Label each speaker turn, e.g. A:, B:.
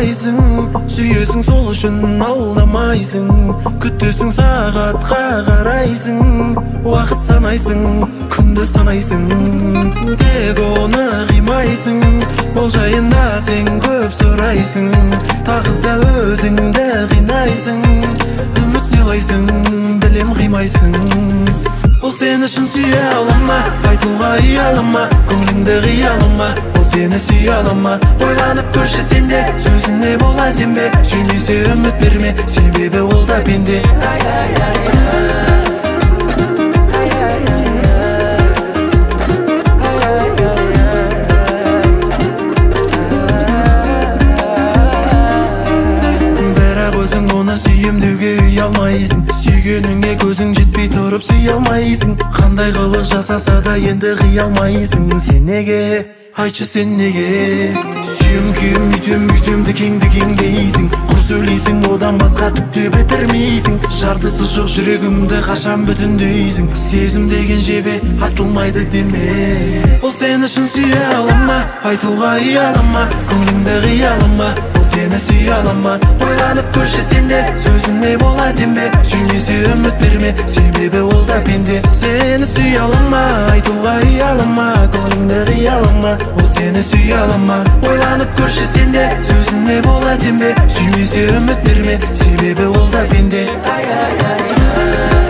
A: қалайсың, сүйесің сол үшін алдамайсың, күтесің сағатқа қарайсың, уақыт санайсың, күнді санайсың, тек оны қимайсың, ол жайында сен көп сұрайсың, тағы да өзіңді қинайсың, үміт сыйлайсың, білем қимайсың. Ол сен үшін сүйе алама, айтуға ұялама, көңіліңді қиялама, ол сені сүйе алама, ойланып көрші сенде, сөзіне бола сенбе, сүймесе үміт берме, себебі ол да пенде. Сүйем деуге ұялмайсың, сүйгеніңе көзің жетпей тұрып сүйе алмайсың, қандай қылық жасаса да енді қия алмайсың. Сен неге, айтшы сен неге, сүйем күйем үйтем дікеңді кеңдейсің, құр сөйлейсің, одан басқа түкте бітірмейсің, жартысы жоқ жүрегімді қашан бүтіндейсің, сезім деген жебе атылмайды деме. Ол сен үшін сүйе алама, айтуға ұялама, көңіліңді қиялама, сені сүйе алама, ойланып көрші сенде, сөзіне бола сенбе, сүймесе үміт берме, себебі ол да пенде. Сені сүйе алама, айтуға ұялама, көңіліңді қиялама, ол сені сүйе алама, ойланып көрші сенде, сөзіне бола сенбе, сүймесе үміт берме, себебі ол да пенде.